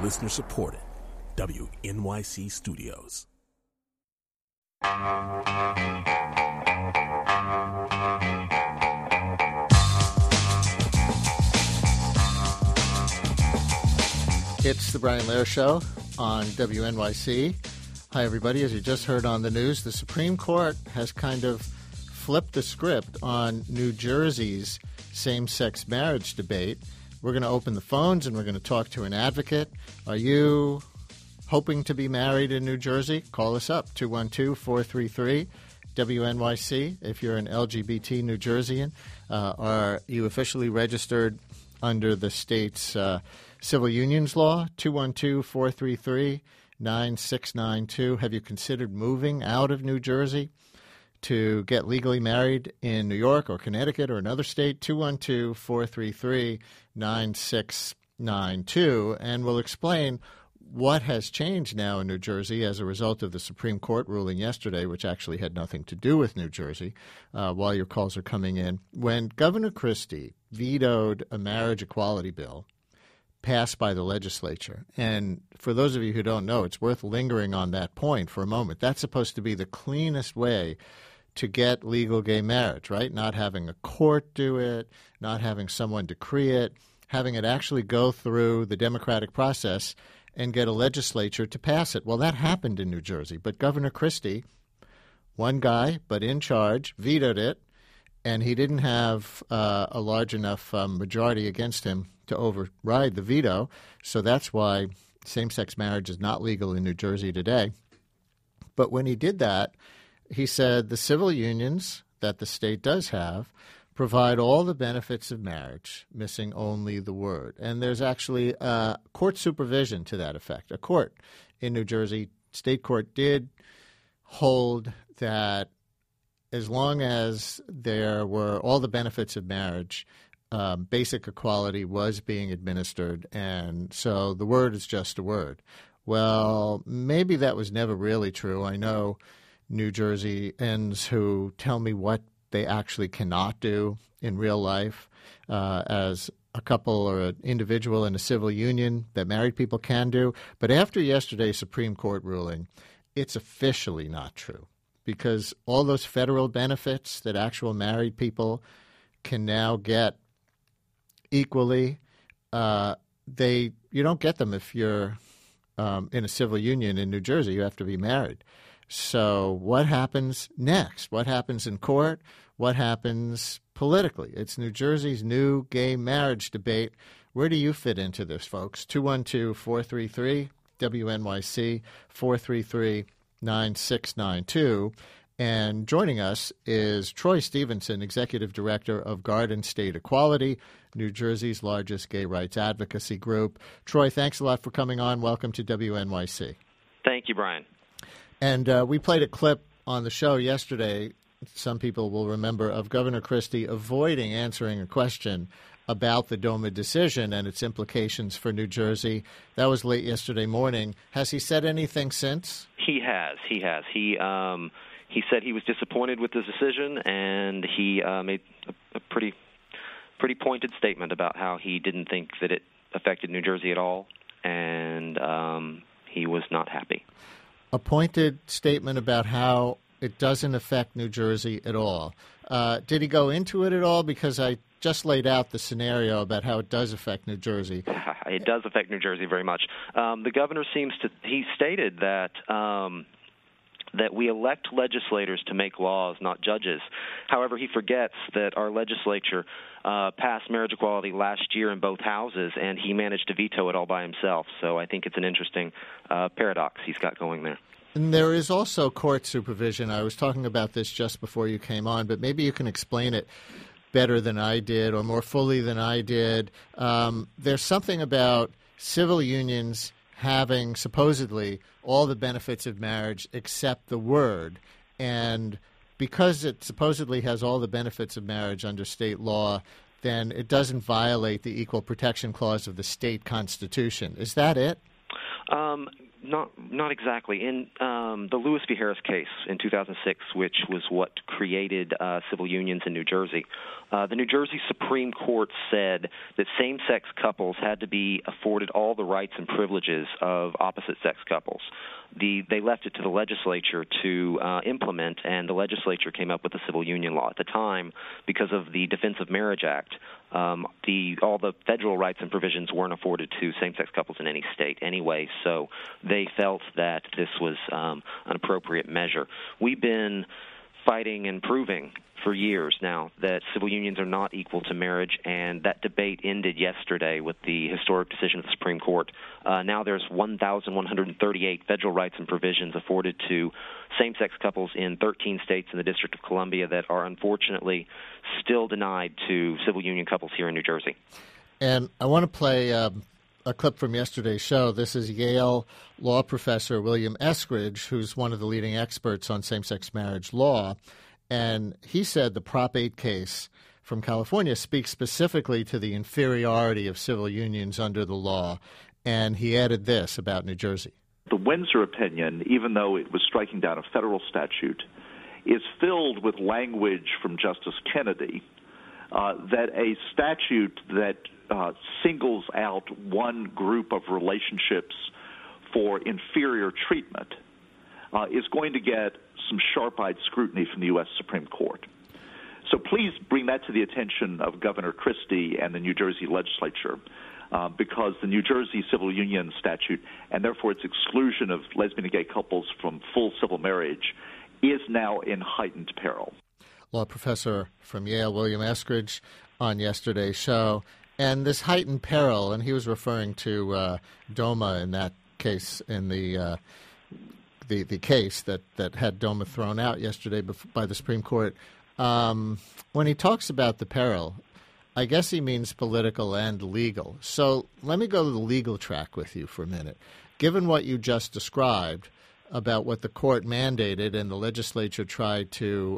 Listener supported. WNYC Studios. It's the Brian Lehrer Show on WNYC. Hi, everybody. As you just heard on the news, the Supreme Court has kind of flipped the script on New Jersey's same-sex marriage debate. We're going to open the phones and we're going to talk to an advocate. Are you hoping to be married in New Jersey? Call us up, 212-433-WNYC. If you're an LGBT New Jerseyan, are you officially registered under the state's civil unions law? 212-433-9692. Have you considered moving out of New Jersey to get legally married in New York or Connecticut or another state? 212-433-9692. And we'll explain what has changed now in New Jersey as a result of the Supreme Court ruling yesterday, which actually had nothing to do with New Jersey, while your calls are coming in. When Governor Christie vetoed a marriage equality bill passed by the legislature, and for those of you who don't know, it's worth lingering on that point for a moment. That's supposed to be the cleanest way to get legal gay marriage, right? Not having a court do it, not having someone decree it, having it actually go through the democratic process and get a legislature to pass it. Well, that happened in New Jersey, but Governor Christie, one guy but in charge, vetoed it, and he didn't have a large enough majority against him to override the veto, so that's why same-sex marriage is not legal in New Jersey today. But when he did that, he said the civil unions that the state does have provide all the benefits of marriage, missing only the word. And there's actually court supervision to that effect. A court in New Jersey, state court, did hold that as long as there were all the benefits of marriage, basic equality was being administered, and so the word is just a word. Well, maybe that was never really true. I know New Jerseyans who tell me what they actually cannot do in real life as a couple or an individual in a civil union that married people can do. But after yesterday's Supreme Court ruling, it's officially not true, because all those federal benefits that actual married people can now get equally, you don't get them if you're in a civil union in New Jersey. You have to be married. So what happens next? What happens in court? What happens politically? It's New Jersey's new gay marriage debate. Where do you fit into this, folks? 212-433-WNYC, 433-9692. And joining us is Troy Stevenson, Executive Director of Garden State Equality, New Jersey's largest gay rights advocacy group. Troy, thanks a lot for coming on. Welcome to WNYC. Thank you, Brian. And we played a clip on the show yesterday, some people will remember, of Governor Christie avoiding answering a question about the DOMA decision and its implications for New Jersey. That was late yesterday morning. Has he said anything since? He has. He said he was disappointed with the decision, and he made a pretty pointed statement about how he didn't think that it affected New Jersey at all, and he was not happy. A pointed statement about how it doesn't affect New Jersey at all. Did he go into it at all? Because I just laid out the scenario about how it does affect New Jersey. It does affect New Jersey very much. The governor he stated that that we elect legislators to make laws, not judges. However, he forgets that our legislature passed marriage equality last year in both houses, and he managed to veto it all by himself. So I think it's an interesting paradox he's got going there. And there is also court supervision. I was talking about this just before you came on, but maybe you can explain it better than I did or more fully than I did. There's something about civil unions having supposedly all the benefits of marriage except the word. And because it supposedly has all the benefits of marriage under state law, then it doesn't violate the Equal Protection Clause of the state constitution. Is that it? Not exactly. In the Lewis v. Harris case in 2006, which was what created civil unions in New Jersey, the New Jersey Supreme Court said that same-sex couples had to be afforded all the rights and privileges of opposite-sex couples. They left it to the legislature to implement, and the legislature came up with the civil union law. At the time, because of the Defense of Marriage Act, all the federal rights and provisions weren't afforded to same-sex couples in any state anyway, so they felt that this was an appropriate measure. We've been fighting and proving for years now that civil unions are not equal to marriage, and that debate ended yesterday with the historic decision of the Supreme Court. Now there's 1,138 federal rights and provisions afforded to same-sex couples in 13 states in the District of Columbia that are unfortunately still denied to civil union couples here in New Jersey. And I want to play a clip from yesterday's show. This is Yale law professor William Eskridge, who's one of the leading experts on same-sex marriage law. And he said the Prop 8 case from California speaks specifically to the inferiority of civil unions under the law. And he added this about New Jersey. The Windsor opinion, even though it was striking down a federal statute, is filled with language from Justice Kennedy that a statute that singles out one group of relationships for inferior treatment is going to get some sharp-eyed scrutiny from the U.S. Supreme Court. So please bring that to the attention of Governor Christie and the New Jersey legislature, because the New Jersey civil union statute, and therefore its exclusion of lesbian and gay couples from full civil marriage, is now in heightened peril. Law professor from Yale, William Eskridge, on yesterday's show. And this heightened peril, and he was referring to DOMA in that case, in the case that had DOMA thrown out yesterday by the Supreme Court. When he talks about the peril, I guess he means political and legal. So let me go to the legal track with you for a minute. Given what you just described about what the court mandated and the legislature tried to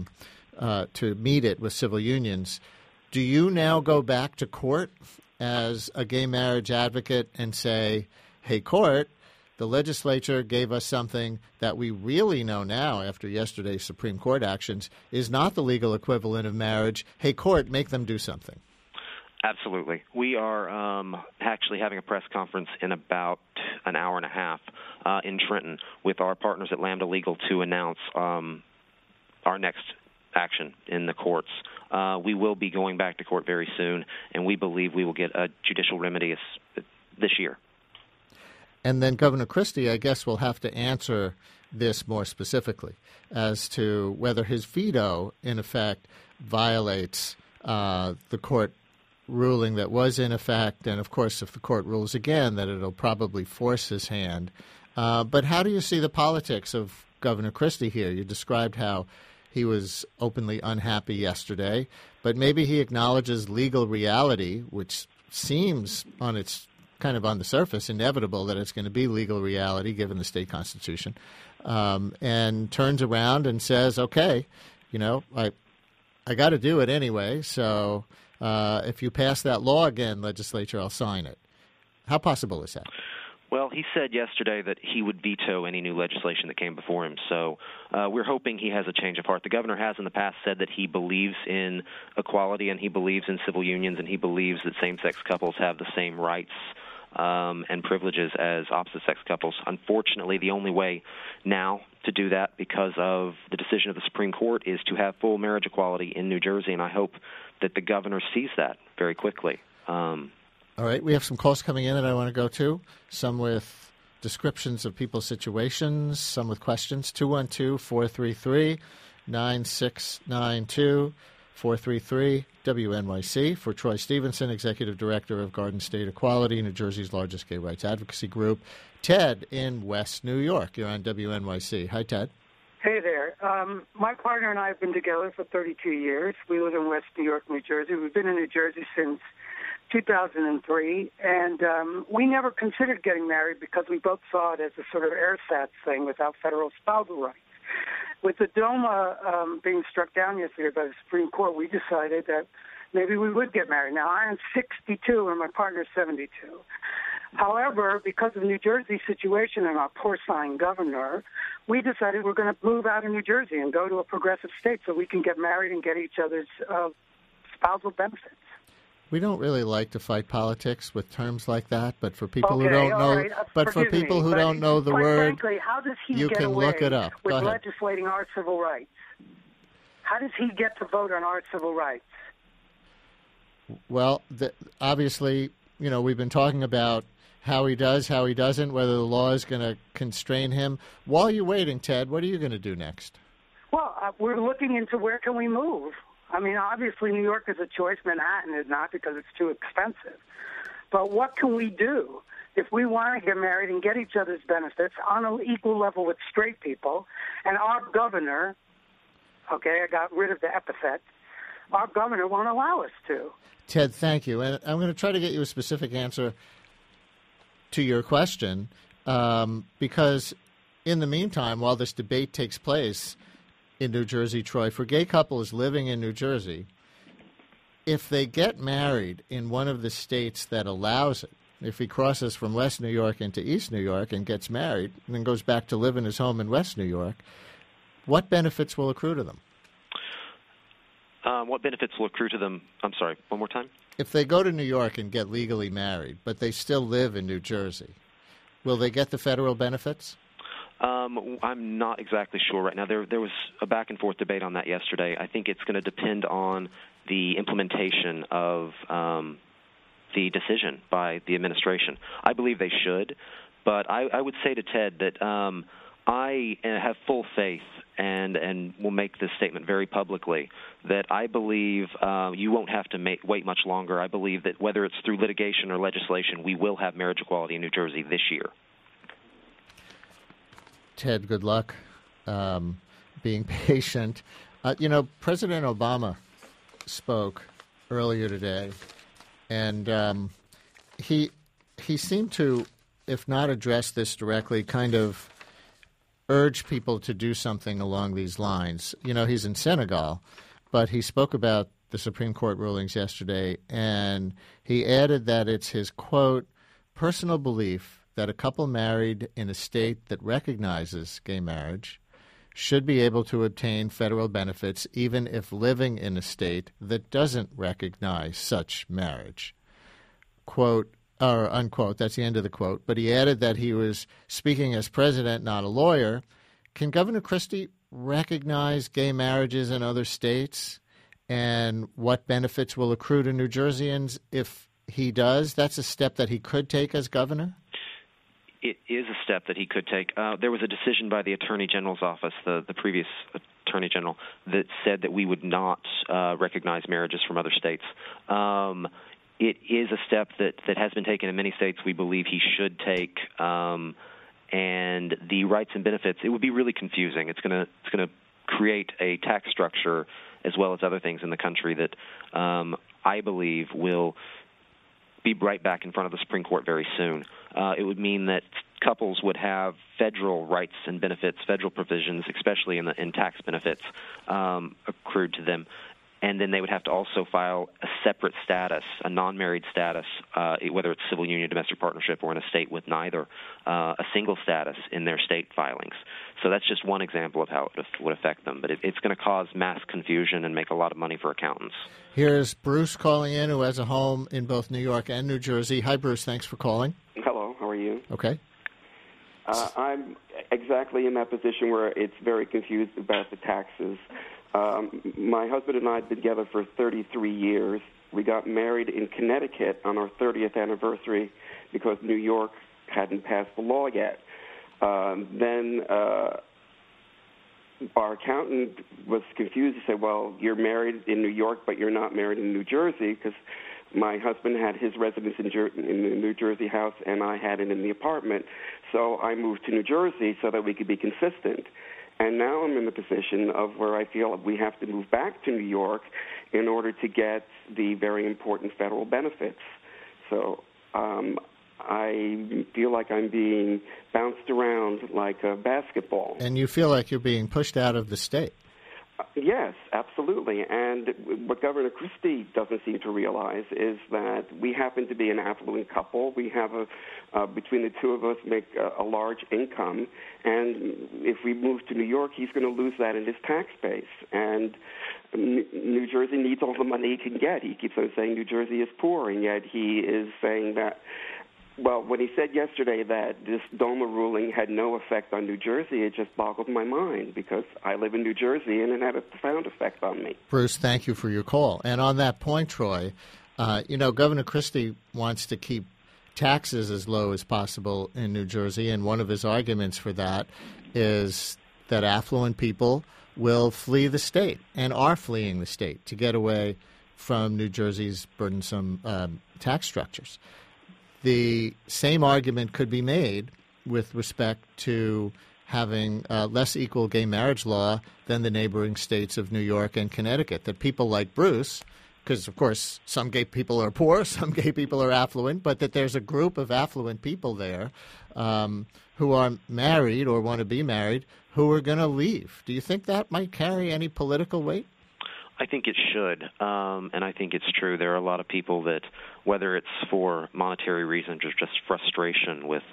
meet it with civil unions, do you now go back to court as a gay marriage advocate and say, hey, court, the legislature gave us something that we really know now after yesterday's Supreme Court actions is not the legal equivalent of marriage. Hey, court, make them do something. Absolutely. We are actually having a press conference in about an hour and a half in Trenton with our partners at Lambda Legal to announce our next action in the courts. We will be going back to court very soon, and we believe we will get a judicial remedy this year. And then Governor Christie, I guess, will have to answer this more specifically as to whether his veto, in effect, violates the court ruling that was in effect. And, of course, if the court rules again, that it'll probably force his hand. But how do you see the politics of Governor Christie here? You described how he was openly unhappy yesterday, but maybe he acknowledges legal reality, which seems on the surface inevitable that it's going to be legal reality given the state constitution, and turns around and says, okay, I got to do it anyway, so if you pass that law again, legislature, I'll sign it. How possible is that? Well, he said yesterday that he would veto any new legislation that came before him, so we're hoping he has a change of heart. The governor has in the past said that he believes in equality and he believes in civil unions and he believes that same-sex couples have the same rights and privileges as opposite-sex couples. Unfortunately, the only way now to do that because of the decision of the Supreme Court is to have full marriage equality in New Jersey, and I hope that the governor sees that very quickly. All right, we have some calls coming in that I want to go to, some with descriptions of people's situations, some with questions. 212-433-9692, 433-WNYC. For Troy Stevenson, Executive Director of Garden State Equality, New Jersey's largest gay rights advocacy group. Ted in West New York. You're on WNYC. Hi, Ted. Hey there. My partner and I have been together for 32 years. We live in West New York, New Jersey. We've been in New Jersey since 2003, and we never considered getting married because we both saw it as a sort of ersatz thing without federal spousal rights. With the DOMA being struck down yesterday by the Supreme Court, we decided that maybe we would get married. Now, I'm 62 and my partner's 72. However, because of New Jersey's situation and our porcine governor, we decided we're going to move out of New Jersey and go to a progressive state so we can get married and get each other's spousal benefits. We don't really like to fight politics with terms like that, but for people who don't know, don't know the word, frankly, how does he you get can away look it up. with Go ahead. legislating our civil rights? How does he get to vote on our civil rights? Well, obviously, we've been talking about how he does, how he doesn't, whether the law is going to constrain him. While you're waiting, Ted, what are you going to do next? Well, we're looking into where can we move. I mean, obviously, New York is a choice. Manhattan is not because it's too expensive. But what can we do if we want to get married and get each other's benefits on an equal level with straight people? And our governor, I got rid of the epithet, our governor won't allow us to. Ted, thank you. And I'm going to try to get you a specific answer to your question because in the meantime, while this debate takes place in New Jersey, Troy, for gay couples living in New Jersey, if they get married in one of the states that allows it, if he crosses from West New York into East New York and gets married and then goes back to live in his home in West New York, what benefits will accrue to them? What benefits will accrue to them? I'm sorry, one more time? If they go to New York and get legally married, but they still live in New Jersey, will they get the federal benefits? I'm not exactly sure right now. There was a back-and-forth debate on that yesterday. I think it's going to depend on the implementation of the decision by the administration. I believe they should, but I would say to Ted that I have full faith and will make this statement very publicly that I believe you won't have to wait much longer. I believe that whether it's through litigation or legislation, we will have marriage equality in New Jersey this year. Ted, good luck being patient. President Obama spoke earlier today, and he seemed to, if not address this directly, kind of urge people to do something along these lines. He's in Senegal, but he spoke about the Supreme Court rulings yesterday, and he added that it's his, quote, personal belief that a couple married in a state that recognizes gay marriage should be able to obtain federal benefits even if living in a state that doesn't recognize such marriage. Quote, or unquote, that's the end of the quote. But he added that he was speaking as president, not a lawyer. Can Governor Christie recognize gay marriages in other states? And what benefits will accrue to New Jerseyans if he does? That's a step that he could take as governor? It is a step that he could take. There was a decision by the Attorney General's office, the previous Attorney General, that said that we would not recognize marriages from other states. It is a step that has been taken in many states. We believe he should take, and the rights and benefits. It would be really confusing. It's going to create a tax structure as well as other things in the country that I believe will be right back in front of the Supreme Court very soon. It would mean that couples would have federal rights and benefits, federal provisions, especially in tax benefits, accrued to them. And then they would have to also file a separate status, a non-married status, whether it's civil union, domestic partnership, or in a state with neither, a single status in their state filings. So that's just one example of how it would affect them. But it's going to cause mass confusion and make a lot of money for accountants. Here's Bruce calling in, who has a home in both New York and New Jersey. Hi, Bruce. Thanks for calling. Hello. How are you? Okay. I'm exactly in that position where it's very confused about the taxes. My husband and I have been together for 33 years. We got married in Connecticut on our 30th anniversary because New York hadn't passed the law yet. Then our accountant was confused. He said, well, you're married in New York, but you're not married in New Jersey, because my husband had his residence in the New Jersey house, and I had it in the apartment. So I moved to New Jersey so that we could be consistent. And now I'm in the position of where I feel we have to move back to New York in order to get the very important federal benefits. So I feel like I'm being bounced around like a basketball. And you feel like you're being pushed out of the state? Yes, absolutely. And what Governor Christie doesn't seem to realize is that we happen to be an affluent couple. We have between the two of us, make a large income. And if we move to New York, he's going to lose that in his tax base. And New Jersey needs all the money he can get. He keeps on saying New Jersey is poor, and yet he is saying that. Well, when he said yesterday that this DOMA ruling had no effect on New Jersey, it just boggled my mind because I live in New Jersey and it had a profound effect on me. Bruce, thank you for your call. And on that point, Troy, Governor Christie wants to keep taxes as low as possible in New Jersey, and one of his arguments for that is that affluent people will flee the state and are fleeing the state to get away from New Jersey's burdensome tax structures. The same argument could be made with respect to having less equal gay marriage law than the neighboring states of New York and Connecticut, that people like Bruce, because, of course, some gay people are poor, some gay people are affluent, but that there's a group of affluent people there who are married or want to be married who are going to leave. Do you think that might carry any political weight? I think it should, and I think it's true. There are a lot of people that, whether it's for monetary reasons or just frustration with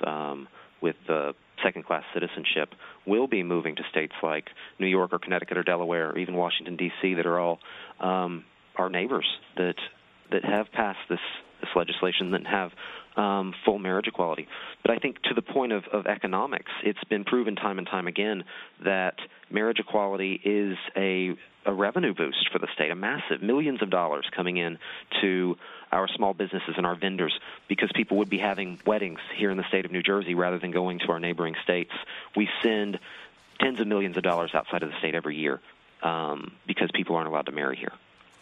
second-class citizenship, will be moving to states like New York or Connecticut or Delaware or even Washington, D.C., that are all our neighbors that have passed this legislation, that have full marriage equality. But I think to the point of economics, it's been proven time and time again that marriage equality is a revenue boost for the state, a massive millions of dollars coming in to our small businesses and our vendors, because people would be having weddings here in the state of New Jersey rather than going to our neighboring states. We send tens of millions of dollars outside of the state every year because people aren't allowed to marry here.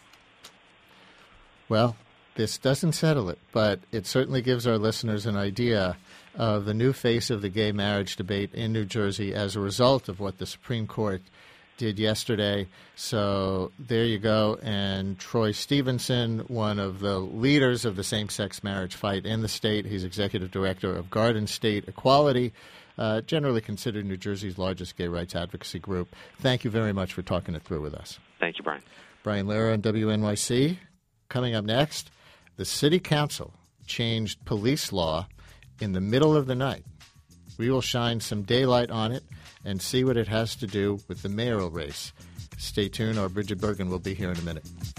Well, this doesn't settle it, but it certainly gives our listeners an idea of the new face of the gay marriage debate in New Jersey as a result of what the Supreme Court did yesterday. So there you go. And Troy Stevenson, one of the leaders of the same-sex marriage fight in the state. He's executive director of Garden State Equality, generally considered New Jersey's largest gay rights advocacy group. Thank you very much for talking it through with us. Thank you, Brian. Brian Lehrer on WNYC. Coming up next, the City Council changed police law in the middle of the night. We will shine some daylight on it and see what it has to do with the mayoral race. Stay tuned. Our Bridget Bergen will be here in a minute.